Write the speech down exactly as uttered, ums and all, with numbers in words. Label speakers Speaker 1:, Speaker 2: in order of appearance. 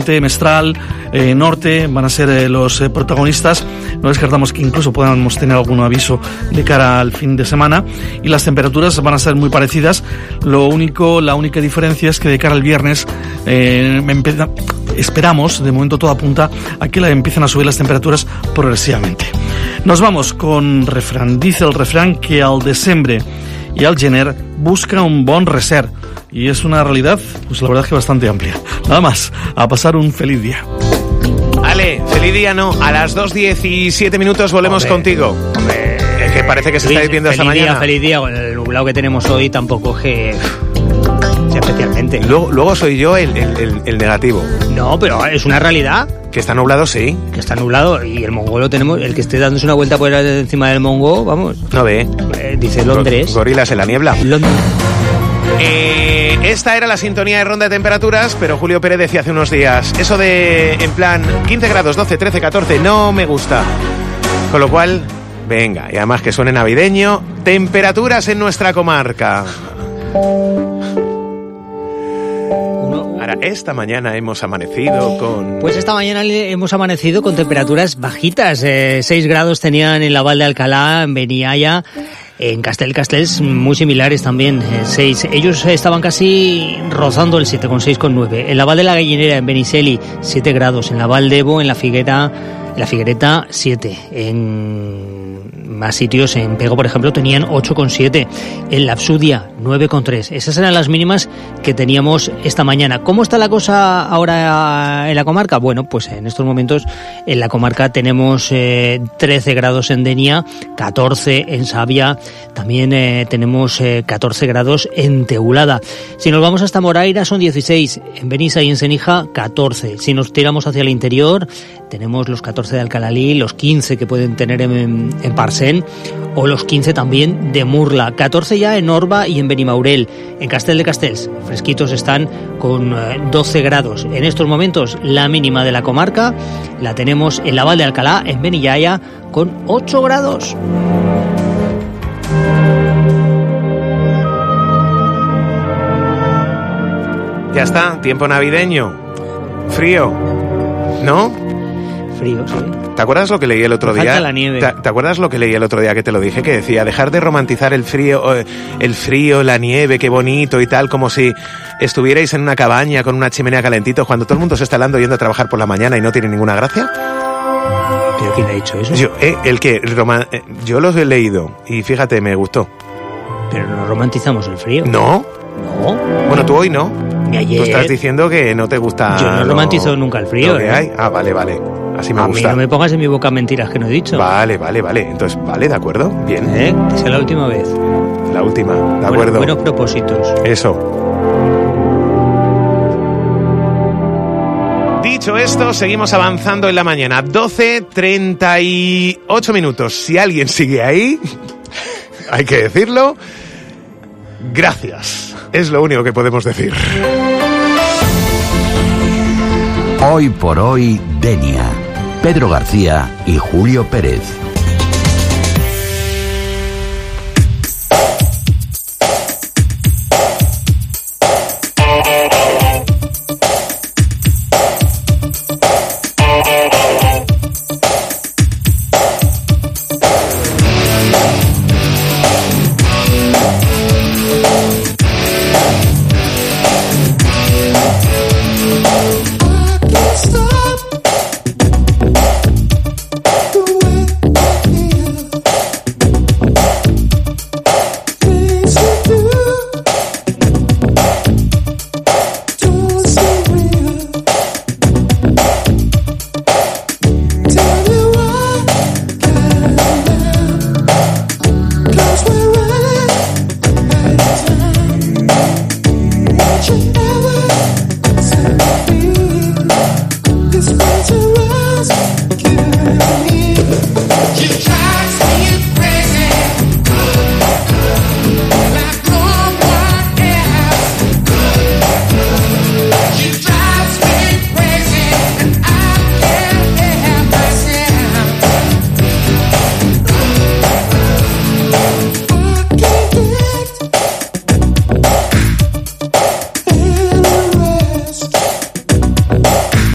Speaker 1: Oriente, Mestral, eh, Norte, van a ser eh, los eh, protagonistas. No descartamos que incluso podamos tener algún aviso de cara al fin de semana. Y las temperaturas van a ser muy parecidas. Lo único, la única diferencia es que de cara al viernes eh, empieza, esperamos, de momento todo apunta a que la empiecen a subir las temperaturas progresivamente. Nos vamos con refrán. Dice el refrán que al desembre y al gener busca un bon recer. Y es una realidad, pues la verdad es que bastante amplia. Nada más, a pasar un feliz día.
Speaker 2: Ale, feliz día no, a las dos diecisiete minutos volvemos
Speaker 3: hombre,
Speaker 2: contigo.
Speaker 3: Hombre,
Speaker 2: es que parece que se está viviendo esta mañana.
Speaker 3: Día, feliz día, con el nublado que tenemos hoy tampoco que... especialmente.
Speaker 2: Luego, luego soy yo el, el, el, el negativo.
Speaker 3: No, pero es una realidad.
Speaker 2: Que está nublado, sí.
Speaker 3: Que está nublado y el Mongo lo tenemos, el que esté dándose una vuelta por encima del Mongo, vamos.
Speaker 2: No ve.
Speaker 3: Eh, dice Londres.
Speaker 2: Gorilas en la niebla.
Speaker 3: Londres.
Speaker 2: Eh, esta era la sintonía de Ronda de Temperaturas, pero Julio Pérez decía hace unos días, eso de, en plan, quince grados, doce, trece, catorce, no me gusta. Con lo cual, venga, y además que suene navideño, temperaturas en nuestra comarca. Ahora, esta mañana hemos amanecido con...
Speaker 3: Pues esta mañana hemos amanecido con temperaturas bajitas. Eh, seis grados tenían en la Val de Alcalá, en Beniaya, en Castel Castells, muy similares también, eh, seis. Ellos estaban casi rozando el siete, con seis coma nueve. En la Val de la Gallinera, en Beniceli, siete grados. En la Val d'Ebo, en la Figuera, en la Figuereta, siete. En más sitios, en Pego, por ejemplo, tenían ocho coma siete. En la Absudia, nueve coma tres. Esas eran las mínimas que teníamos esta mañana. ¿Cómo está la cosa ahora en la comarca? Bueno, pues en estos momentos en la comarca tenemos eh, trece grados en Denia, catorce en Sabia, también eh, tenemos eh, catorce grados en Teulada. Si nos vamos hasta Moraira son dieciséis, en Benissa y en Senija catorce. Si nos tiramos hacia el interior tenemos los catorce de Alcalalí, los quince que pueden tener en, en Parcén o los quince también de Murla, catorce ya en Orba y en Benimaurel. En Castel de Castells fresquitos están con eh, doce grados. En estos momentos la mínima de la comarca la tenemos en la Val de Alcalá, en Benillaya, con ocho grados.
Speaker 2: Ya está, tiempo navideño. Frío, ¿no?
Speaker 3: Frío, sí.
Speaker 2: ¿Te acuerdas lo que leí el otro
Speaker 3: Me
Speaker 2: día?
Speaker 3: falta la nieve.
Speaker 2: ¿Te, ¿Te acuerdas lo que leí el otro día que te lo dije? Que decía, dejar de romantizar el frío, el frío, la nieve, qué bonito y tal, como si estuvierais en una cabaña con una chimenea calentito cuando todo el mundo se está hablando yendo a trabajar por la mañana y no tiene ninguna gracia.
Speaker 3: ¿Pero quién ha dicho eso?
Speaker 2: Yo, eh, el que, Roma, eh, yo los he leído y fíjate, me gustó.
Speaker 3: Pero no romantizamos el frío.
Speaker 2: ¿No?
Speaker 3: No.
Speaker 2: Bueno, tú hoy no.
Speaker 3: Ni ayer.
Speaker 2: Tú estás diciendo que no te gusta.
Speaker 3: Yo no
Speaker 2: lo,
Speaker 3: romantizo nunca el frío.
Speaker 2: Lo que
Speaker 3: ¿eh?
Speaker 2: hay. Ah, vale, vale. Así me
Speaker 3: a
Speaker 2: gusta.
Speaker 3: mí no me pongas en mi boca mentiras que no he dicho.
Speaker 2: Vale, vale, vale. Entonces, vale, de acuerdo. Bien.
Speaker 3: ¿Eh? Que sea la última vez.
Speaker 2: La última, de
Speaker 3: Bueno,
Speaker 2: acuerdo.
Speaker 3: buenos propósitos.
Speaker 2: Eso. Dicho esto, seguimos avanzando en la mañana. doce treinta y ocho minutos. Si alguien sigue ahí, hay que decirlo. Gracias. Es lo único que podemos decir.
Speaker 4: Hoy por hoy, Denia. Pedro García y Julio Pérez.